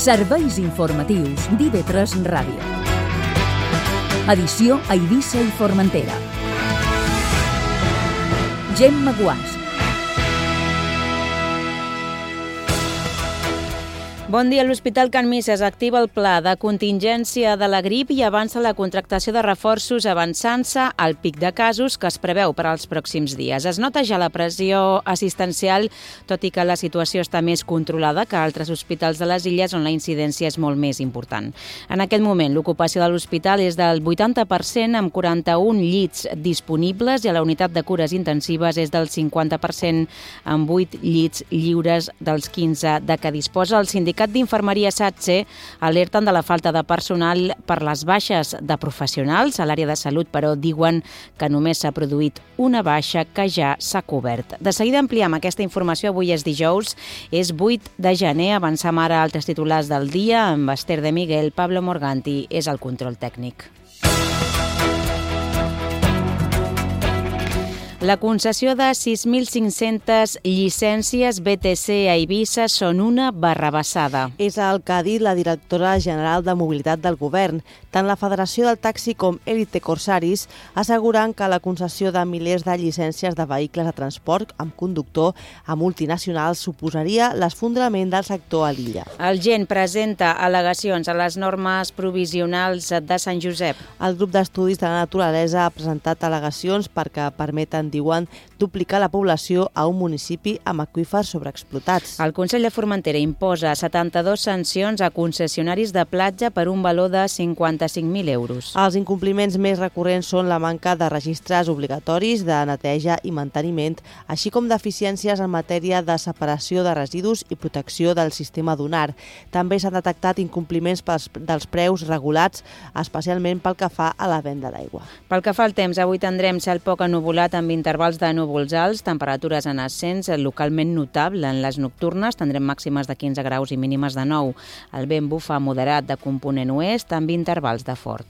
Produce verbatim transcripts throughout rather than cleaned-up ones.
Serveis informatius d'I V tres Ràdio. Edició a Eivissa i Formentera. Gemma Guàs. Bon dia. L'Hospital Can Misses activa el pla de contingència de la grip i avança la contractació de reforços avançant-se al pic de casos que es preveu per als pròxims dies. Es nota ja la pressió assistencial, tot i que la situació està més controlada que a altres hospitals de les illes on la incidència és molt més important. En aquest moment, l'ocupació de l'hospital és del vuitanta per cent amb quaranta-un llits disponibles i a la unitat de cures intensives és del cinquanta per cent amb vuit llits lliures dels quinze de què disposa. El sindicat d'Infermeria SATSE alerten de la falta de personal per les baixes de professionals a l'àrea de salut, però diuen que només s'ha produït una baixa que ja s'ha cobert. De seguida ampliem aquesta informació. Avui és dijous, és vuit de gener. Avancem ara altres titulars del dia amb Esther de Miguel. Pablo Morganti és el control tècnic. La concessió de sis mil cinc-centes llicències B T C a Eivissa són una barrabassada. És el que ha dit la directora general de Mobilitat del Govern. Tant la Federació del Taxi com Elite Corsaris asseguren que la concessió de milers de llicències de vehicles de transport amb conductor a multinacionals suposaria l'esfondrament del sector a l'illa. El G E N presenta al·legacions a les normes provisionals de Sant Josep. El grup d'estudis de la naturalesa ha presentat al·legacions perquè permeten, diuen, duplicar la població a un municipi amb aqüífers sobreexplotats. El Consell de Formentera imposa setanta-dues sancions a concessionaris de platja per un valor de cinquanta-cinc mil euros. Els incompliments més recurrents són la manca de registres obligatoris de neteja i manteniment, així com deficiències en matèria de separació de residus i protecció del sistema dunar. També s'han detectat incompliments pels, dels preus regulats, especialment pel que fa a la venda d'aigua. Pel que fa al temps, avui tindrem cel poc ennuvolat amb intervals de núvols alts, temperatures en ascens localment notable. En les nocturnes tindrem màximes de quinze graus i mínimes de nou. El vent bufa moderat de component oest amb intervals de fort.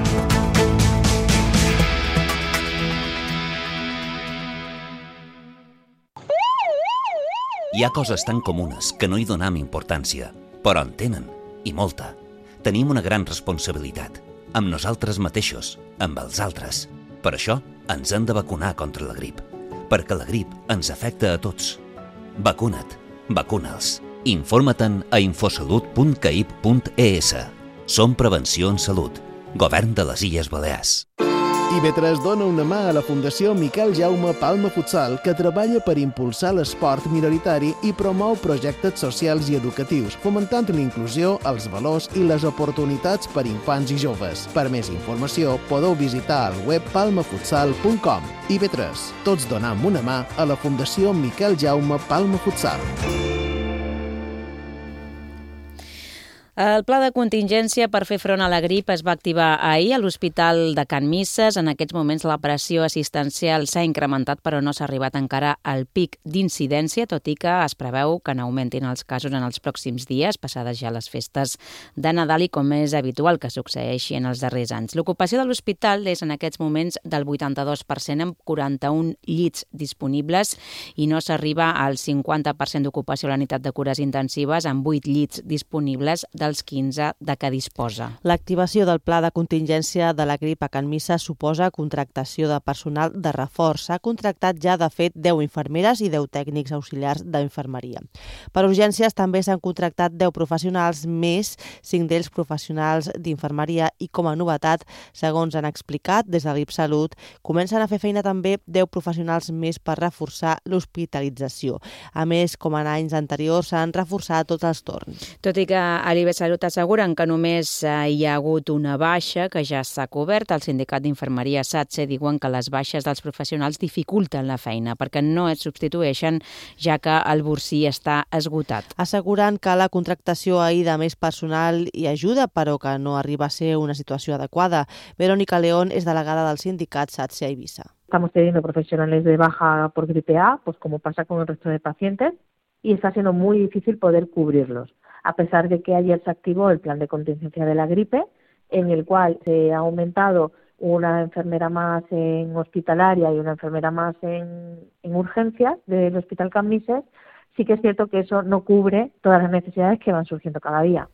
Hi ha coses tan comunes que no hi donem importància, però en tenen, i molta. Tenim una gran responsabilitat, amb nosaltres mateixos, amb els altres. Per això ens hem de vacunar contra la grip, perquè la grip ens afecta a tots. Vacuna't, vacuna'ls. Informa-te'n a infosalut punt caib punt e essa. Som Prevenció en Salut, Govern de les Illes Balears. I V tres dona una mà a la Fundació Miquel Jaume Palma Futsal, que treballa per impulsar l'esport minoritari i promou projectes socials i educatius, fomentant l'inclusió, els valors i les oportunitats per infants i joves. Per més informació, podeu visitar el web palma futsal punt com. I V tres, tots donem una mà a la Fundació Miquel Jaume Palma Futsal. El pla de contingència per fer front a la grip es va activar ahir a l'Hospital de Can Misses. En aquests moments la pressió assistencial s'ha incrementat, però no s'ha arribat encara al pic d'incidència, tot i que es preveu que n'augmentin els casos en els pròxims dies, passades ja les festes de Nadal i com és habitual que succeeixi en els darrers anys. L'ocupació de l'hospital és en aquests moments del vuitanta-dos per cent amb quaranta-un llits disponibles i no s'arriba al cinquanta per cent d'ocupació a la unitat de cures intensives amb vuit llits disponibles dels quinze de què disposa. L'activació del pla de contingència de la grip a Can Misses suposa contractació de personal de reforç. S'ha contractat ja, de fet, deu infermeres i deu tècnics auxiliars d'infermeria. Per urgències també s'han contractat deu professionals més, cinc d'ells professionals d'infermeria i, com a novetat, segons han explicat des de l'I P Salut, comencen a fer feina també deu professionals més per reforçar l'hospitalització. A més, com en anys anteriors, s'han reforçat tots els torns. Tot i que a l'I B Salut asseguren que només hi ha hagut una baixa que ja s'ha cobert, el sindicat d'Infermeria SATSE diuen que les baixes dels professionals dificulten la feina perquè no es substitueixen, ja que el borsí està esgotat. Asseguren que la contractació ahir de més personal hi ajuda, però que no arriba a ser una situació adequada. Verónica León és delegada del sindicat SATSE a Eivissa. Estamos teniendo profesionales de baja por gripe A, pues como pasa con el resto de pacientes, y está siendo muy difícil poder cubrirlos. A pesar de que ayer se activó el plan de contingencia de la gripe, en el cual se ha aumentado una enfermera más en hospitalaria y una enfermera más en, en urgencias del Hospital Can Misses, sí que es cierto que eso no cubre todas las necesidades que van surgiendo cada día.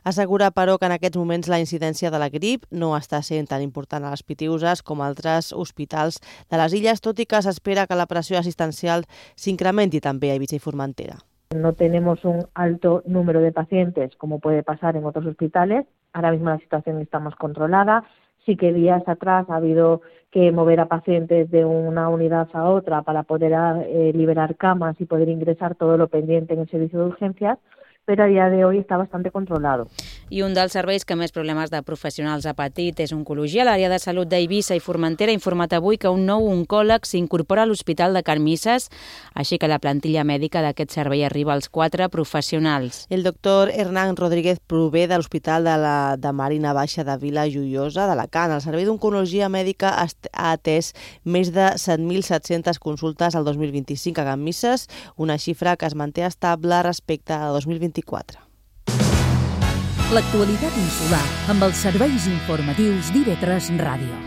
Assegura, però, que en aquests moments la incidència de la grip no està sent tan important a les Pitiüses com a altres hospitals de les illes, tot i que s'espera que la pressió assistencial s'incrementi també a Eivissa i Formentera. No tenemos un alto número de pacientes, como puede pasar en otros hospitales. Ahora mismo la situación está más controlada. Sí que días atrás ha habido que mover a pacientes de una unidad a otra para poder eh, liberar camas y poder ingresar todo lo pendiente en el servicio de urgencias, però a dia d'avui està bastant controlat. I un dels serveis que més problemes de professionals ha patit és oncologia. L'àrea de salut d'Eivissa i Formentera ha informat avui que un nou oncòleg s'incorpora a l'Hospital de Can Misses, així que la plantilla mèdica d'aquest servei arriba als quatre professionals. El doctor Hernán Rodríguez prové de l'Hospital de, la, de Marina Baixa de Vila Joiosa d'Alacant. El servei d'oncologia mèdica ha atès més de set mil set-centes consultes al dos mil vint-i-cinc a Can Misses, una xifra que es manté estable respecte a dos mil vint-i-quatre. L'actualitat insular amb els serveis informatius d'I V tres Ràdio.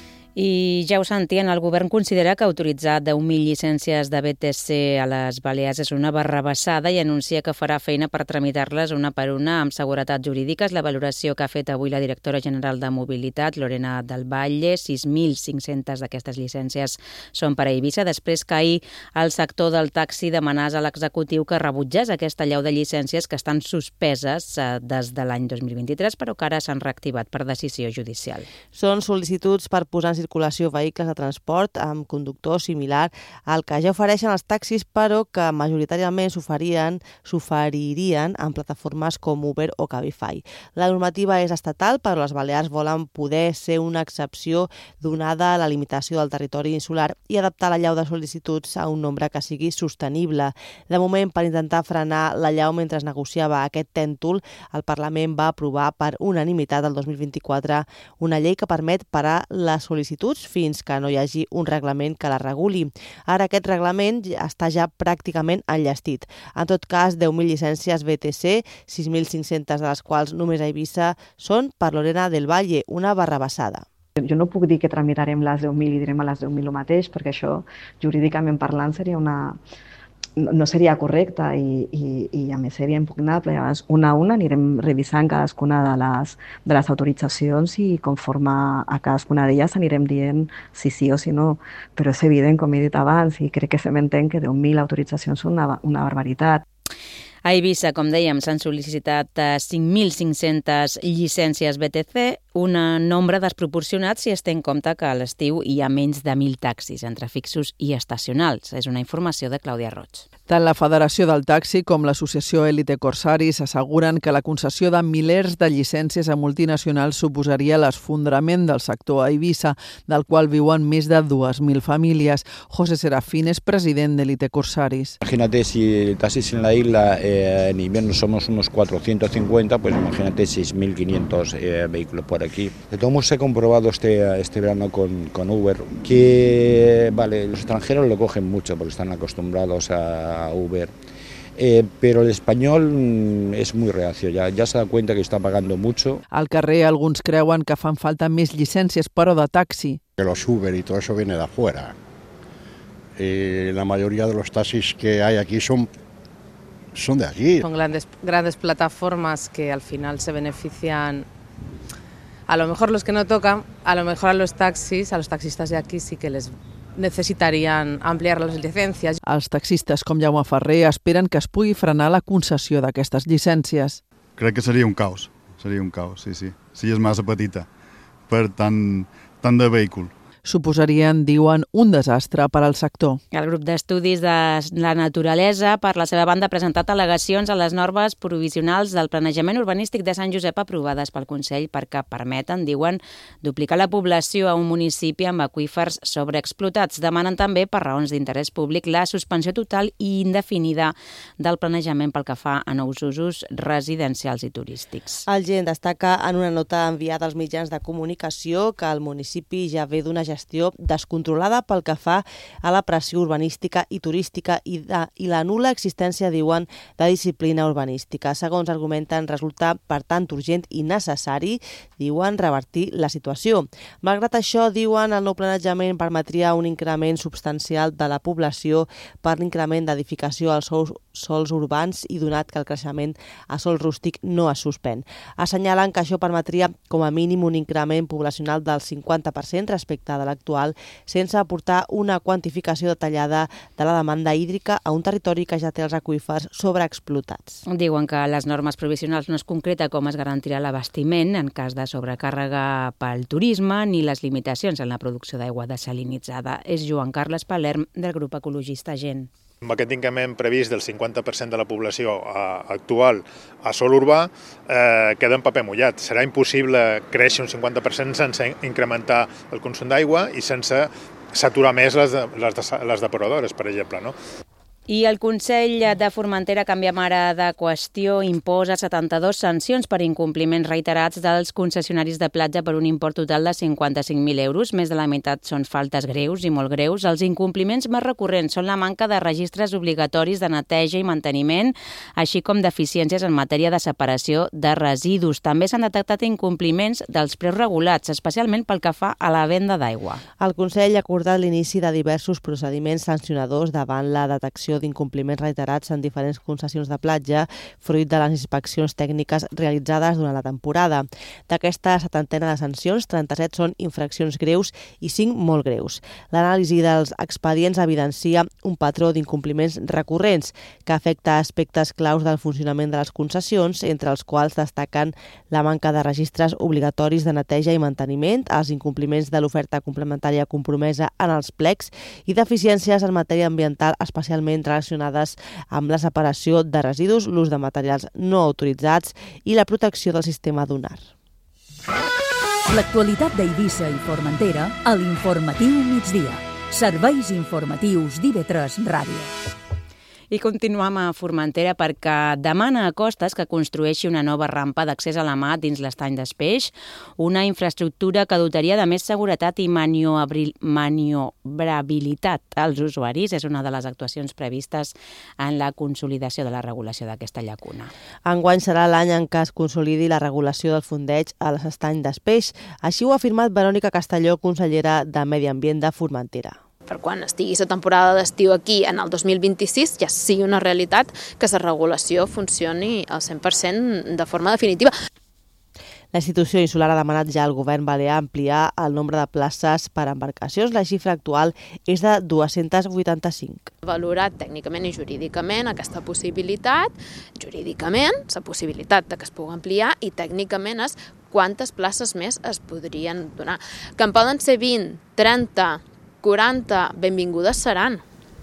I ja ho sentien, el govern considera que autoritzar deu mil llicències de B T C a les Balears és una barrabassada i anuncia que farà feina per tramitar-les una per una amb seguretat jurídica. És la valoració que ha fet avui la directora general de Mobilitat, Lorena del Valle. sis mil cinc-centes d'aquestes llicències són per a Eivissa, després que ahir el sector del taxi demanàs a l'executiu que rebutgés aquesta allau de llicències que estan suspeses des de l'any dos mil vint-i-tres, però que ara s'han reactivat per decisió judicial. Són sol·licituds per posar en circulació vehicles de transport amb conductor similar al que ja ofereixen els taxis, però que majoritàriament s'oferirien s'oferirien en plataformes com Uber o Cabify. La normativa és estatal, però les Balears volen poder ser una excepció donada la limitació del territori insular i adaptar l'allau de sol·licituds a un nombre que sigui sostenible. De moment, per intentar frenar l'allau mentre es negociava aquest tèntol, el Parlament va aprovar per unanimitat el dos mil vint-i-quatre una llei que permet parar les sol·licituds fins que no hi hagi un reglament que la reguli. Ara aquest reglament està ja pràcticament enllestit. En tot cas, deu mil llicències B T C, sis mil cinc-centes de les quals només a Eivissa, són per Lorena del Valle, una barrabassada. Jo no puc dir que tramitarem les deu mil i direm a les deu mil el mateix, perquè això, jurídicament parlant, seria una... no seria correcte i, i, i a més seria impugnable. Llavors, una a una anirem revisant cadascuna de les, de les autoritzacions i conforme a cadascuna d'elles anirem dient si sí o si no. Però és evident, com he dit abans, i crec que se m'entén que deu mil autoritzacions són una, una barbaritat. A Eivissa, com dèiem, s'han sol·licitat cinc mil cinc-centes llicències B T C, un nombre desproporcionat si es té en compte que a l'estiu hi ha menys de mil taxis entre fixos i estacionals. És una informació de Clàudia Roig. Tant la Federació del Taxi com l'Associació Elite Corsaris asseguren que la concessió de milers de llicències a multinacionals suposaria l'esfondrament del sector a Eivissa, del qual viuen més de dues mil famílies. José Serafín és president d'Elite Corsaris. Imagínate si el taxis en la isla eh, en invierno somos unos cuatrocientos cincuenta, pues imagínate seis mil quinientos eh, vehículos por aquí. De todos modos, he comprobado este, este verano con, con Uber que vale, los extranjeros lo cogen mucho porque están acostumbrados a Uber, eh, pero el español es muy reacio, ya, ya se da cuenta que está pagando mucho. Al carrer alguns creuen que fan falta més llicències, però de taxi. Que los Uber y todo eso viene de afuera. Eh, la mayoría de los taxis que hay aquí son son de aquí. Son grandes, grandes plataformas que al final se benefician, a lo mejor los que no tocan, a lo mejor a los taxis, a los taxistas de aquí sí que les necessitarien ampliar les llicències. Els taxistes com Jaume Ferrer esperen que es pugui frenar la concessió d'aquestes llicències. Crec que seria un caos, seria un caos, sí, sí. Sí, és massa petita per tant, tant de vehícul. Suposarien, diuen, un desastre per al sector. El grup d'estudis de la naturalesa, per la seva banda, ha presentat al·legacions a les normes provisionals del planejament urbanístic de Sant Josep aprovades pel Consell perquè permeten, diuen, duplicar la població a un municipi amb aqüífers sobreexplotats. Demanen també, per raons d'interès públic, la suspensió total i indefinida del planejament pel que fa a nous usos residencials i turístics. El G E N destaca en una nota enviada als mitjans de comunicació que el municipi ja ve d'una gestió gestió descontrolada pel que fa a la pressió urbanística i turística i, de, i la nul·la existència, diuen, de disciplina urbanística. Segons argumenten, resulta, per tant, urgent i necessari, diuen, revertir la situació. Malgrat això, diuen, el nou planejament permetria un increment substancial de la població per l'increment d'edificació als sols, sols urbans i donat que el creixement a sol rústic no es suspèn. Assenyalen que això permetria com a mínim un increment poblacional del cinquanta per cent respecte de l'actual, sense aportar una quantificació detallada de la demanda hídrica a un territori que ja té els aqüífers sobreexplotats. Diuen que les normes provisionals no es concreta com es garantirà l'abastiment en cas de sobrecàrrega pel turisme ni les limitacions en la producció d'aigua desalinitzada. És Joan Carles Palerm, del grup ecologista Gent. Amb aquest increment previst del cinquanta per cent de la població actual a sol urbà, eh, queda en paper mullat. Serà impossible créixer un cinquanta per cent sense incrementar el consum d'aigua i sense saturar més les, de, les, de, les depuradores, per exemple, no? I el Consell de Formentera, canviem ara de qüestió, imposa setanta-dues sancions per incompliments reiterats dels concessionaris de platja per un import total de cinquanta-cinc mil euros. Més de la meitat són faltes greus i molt greus. Els incompliments més recurrents són la manca de registres obligatoris de neteja i manteniment, així com deficiències en matèria de separació de residus. També s'han detectat incompliments dels preus regulats, especialment pel que fa a la venda d'aigua. El Consell ha acordat l'inici de diversos procediments sancionadors davant la detecció d'incompliments reiterats en diferents concessions de platja, fruit de les inspeccions tècniques realitzades durant la temporada. D'aquesta setantena de sancions, trenta-set són infraccions greus i cinc molt greus. L'anàlisi dels expedients evidencia un patró d'incompliments recurrents que afecta aspectes claus del funcionament de les concessions, entre els quals destaquen la manca de registres obligatoris de neteja i manteniment, els incompliments de l'oferta complementària compromesa en els plecs i deficiències en matèria ambiental, especialment relacionades amb la separació de residus, l'ús de materials no autoritzats i la protecció del sistema dunar. L'actualitat d'Eivissa i Formentera a l'Informatiu Migdia. Serveis informatius d'I V tres Ràdio. I continuem a Formentera perquè demana a Costes que construeixi una nova rampa d'accés a la mar dins l'estany d'Espeix, una infraestructura que dotaria de més seguretat i maniobrabilitat als usuaris. És una de les actuacions previstes en la consolidació de la regulació d'aquesta llacuna. Enguany serà l'any en què es consolidi la regulació del fondeig a l'estany d'Espeix. Així ho ha afirmat Verònica Castelló, consellera de Medi Ambient de Formentera. Per quan estigui la temporada d'estiu aquí en el dos mil vint-i-sis ja sigui una realitat que la regulació funcioni al cent per cent de forma definitiva. La institució insular ha demanat ja al govern balear ampliar el nombre de places per embarcacions. La xifra actual és de dues-centes vuitanta-cinc. Valorat tècnicament i jurídicament aquesta possibilitat, jurídicament la possibilitat de que es pugui ampliar i tècnicament és quantes places més es podrien donar. Que en poden ser vint, trenta, quaranta, benvingudes seran.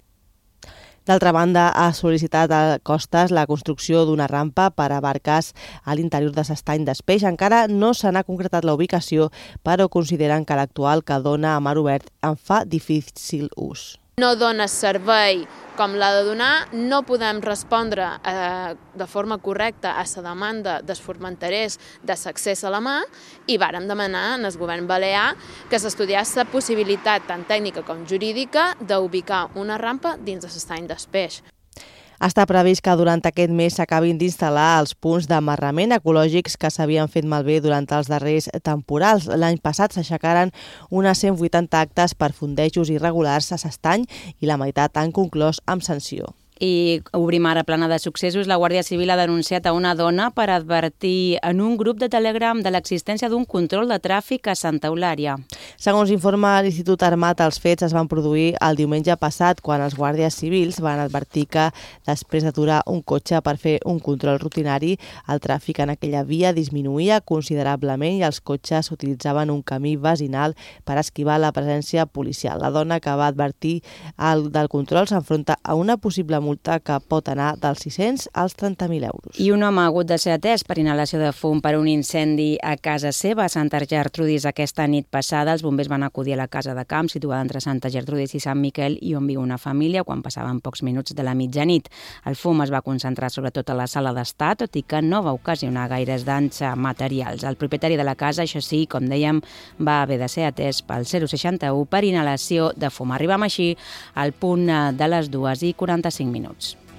D'altra banda, ha sol·licitat a Costes la construcció d'una rampa per a barques a l'interior de l'estany d'Espeix. Encara no se n'ha concretat la ubicació, però consideren que l'actual que dona a mar obert en fa difícil ús. No dona servei com l'ha de donar, no podem respondre eh, de forma correcta a la demanda dels formenterers de l'accés a la mar i vàrem demanar al govern balear que s'estudiés la possibilitat tant tècnica com jurídica d'ubicar una rampa dins de l'estany d'Espeix. Està previst que durant aquest mes s'acabin d'instal·lar els punts d'amarrament ecològics que s'havien fet malbé durant els darrers temporals. L'any passat s'aixecaren unes cent vuitanta actes per fondejos irregulars a l'estany i la meitat han conclòs amb sanció. I obrim ara plana de successos. La Guàrdia Civil ha denunciat a una dona per advertir en un grup de Telegram de l'existència d'un control de tràfic a Santa Eulària. Segons informa l'Institut Armat, els fets es van produir el diumenge passat quan els guàrdies civils van advertir que després d'aturar un cotxe per fer un control rutinari, el tràfic en aquella via disminuïa considerablement i els cotxes utilitzaven un camí vecinal per esquivar la presència policial. La dona que va advertir el del control s'enfronta a una possible multa multa que pot anar dels sis-cents als trenta mil euros. I un home ha hagut de ser atès per inhalació de fum per un incendi a casa seva a Santa Gertrudis aquesta nit passada. Els bombers van acudir a la casa de camp situada entre Santa Gertrudis i Sant Miquel i on viu una família quan passaven pocs minuts de la mitjanit. El fum es va concentrar sobretot a la sala d'estar, tot i que no va ocasionar gaires danys materials. El propietari de la casa, això sí, com dèiem, va haver de ser atès pel zero seixanta-u per inhalació de fum. Arribam així al punt de les dues i quaranta-cinc minuts.